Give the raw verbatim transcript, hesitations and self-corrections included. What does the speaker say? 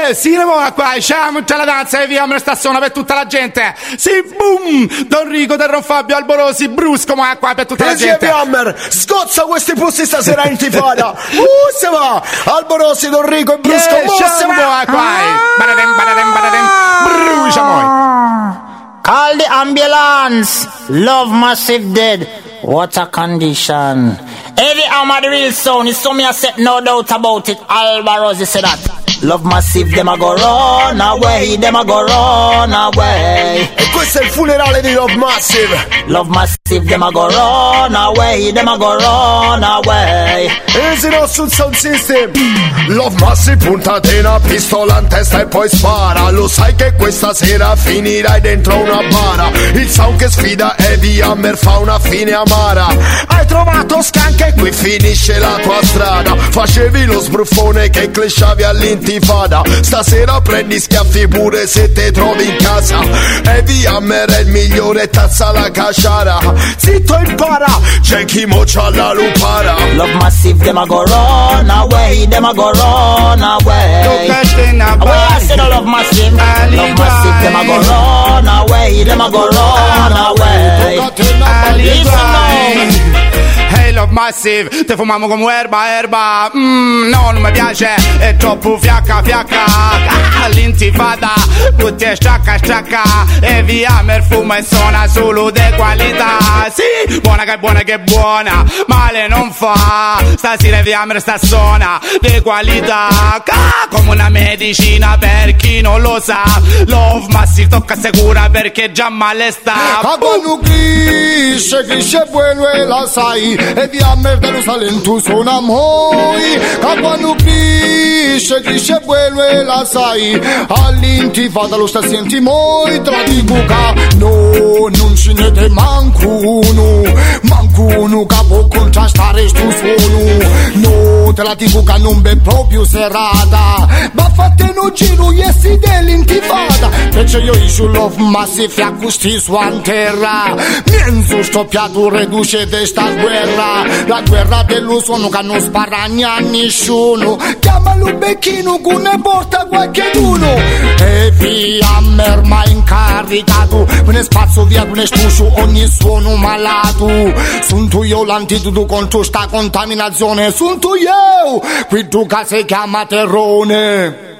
Eh, sì, ne vuoi qua, sciamo, c'è la danza e via, me ne sta suona per tutta la gente. Sì, boom! Don Rico, Don Fabio, Alborosi, brusco, ma qua per tutta la gente. Hammer, scozza questi pussi stasera in tifada. Uh, se va! Alborosi, Don Rico e brusco, yeah, mo se va! Qua, badadem, badadem, badadem, brucia moi. Call the ambulance. Love Massive dead. What a condition. Every arm of the real sound is so me a set, no doubt about it. Alborosi said that. Love Massive, them a go run away, them a go run away. E questo è il funerale di Love Massive. Love Massive, them a go run away, them a go run away. Easy no sul sound system. Love Massive, puntati una pistola in testa e poi spara. Lo sai che questa sera finirai dentro una bara. Il sound che sfida Heavy Hammer fa una fine amara. Hai trovato scanca e qui finisce la tua strada. Facevi lo sbruffone che clashavi all'intifada. Stasera prendi schiaffi pure se te trovi in casa. Heavy Hammer è il migliore, tazza la casciara. Zitto impara, c'è chi moccia la lupara. Love Massive, them a go run away, them a go run away. Away I said Love Massive, Love Massive, them a go run away, them a go run away. Listen now. Hey Love Massive, te fumamo come erba, erba. Mm, no, non mi piace, è troppo fiacca, fiacca. Ah, l'intifada, tutti è sciacca, sciacca. Heavy Hammer fuma e suona solo de qualità. Sì, buona che buona che buona, male non fa. Stasera Heavy Hammer sta suona de qualità. Ah, come una medicina per chi non lo sa. Love Massive tocca sicura perché già male sta. Quando cresce, cresce bueno e la sai. Heavy Hammer de los talentos suona moi. Quando cresce, cresce bueno e la sai. All'intifada lo sta senti moi. Tra di buca, no, non ce ne de mancuno. Mancuno che può contrastare sto suono. No, te la ti buca non be proprio serata. Ma fate no giro, yesi dell'intifada. Perché io isu Love Massive a questi suon terra. Mienzo stoppiato riduce de sta guerra. La guerra dello suono che non spara a nessuno. Chiamalo becchino che ne porta qualcheduno. Heavy Hammer ma incaricato. Me ne spazzo via con estuscio ogni suono malato. Sunt io l'antidoto contro sta contaminazione. Sunt io qui tu che si chiama terrone.